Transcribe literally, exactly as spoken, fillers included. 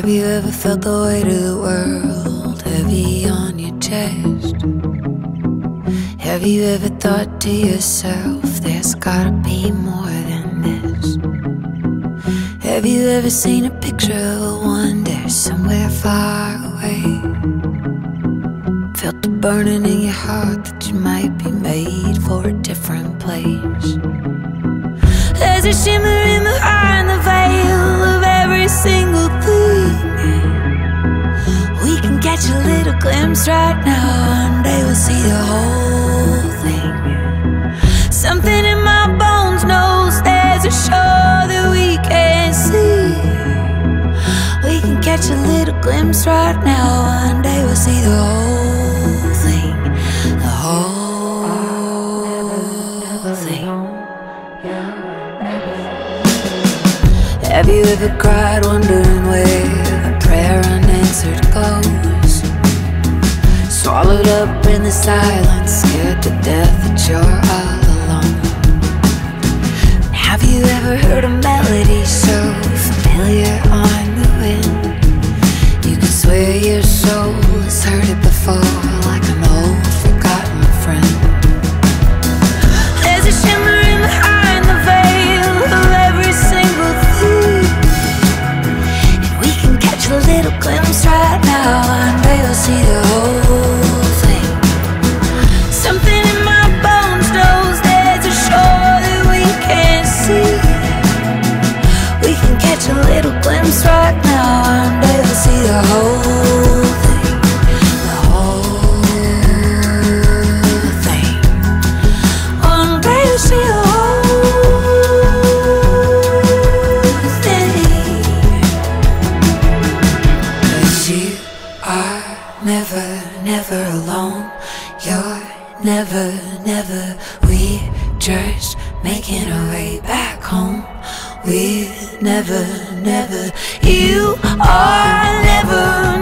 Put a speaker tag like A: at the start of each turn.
A: Have you ever felt the weight of the world heavy on your chest? Have you ever thought to yourself, there's gotta be more than this? Have you ever seen a picture of a wonder somewhere far away? Felt the burning in your heart that you might be made for a different place. There's a shimmer in the heart and the veil of every single thing. We can catch a little glimpse right now, one day we'll see the whole thing. Something in my bones knows there's a shore that we can't see. We can catch a little glimpse right now, one day we'll see the whole thing. The whole thing. Have you ever cried wondering where a prayer unanswered goes? Swallowed up in the silence, scared to death that you're all alone. Have you ever heard a melody so familiar on the wind? You can swear your soul has heard it before, like an old forgotten friend. There's a shimmer in the heart and the veil of every single thing, and we can catch a little glimpse right now, one day we'll see the whole thing. Something in my bones knows there's a shore that we can't see. We can catch a little glimpse right now, one day we'll see the whole thing. The whole thing. One day we'll see the whole thing. 'Cause you are never, never alone. You're never, never. We're just making our way back home. We're never, never. You are never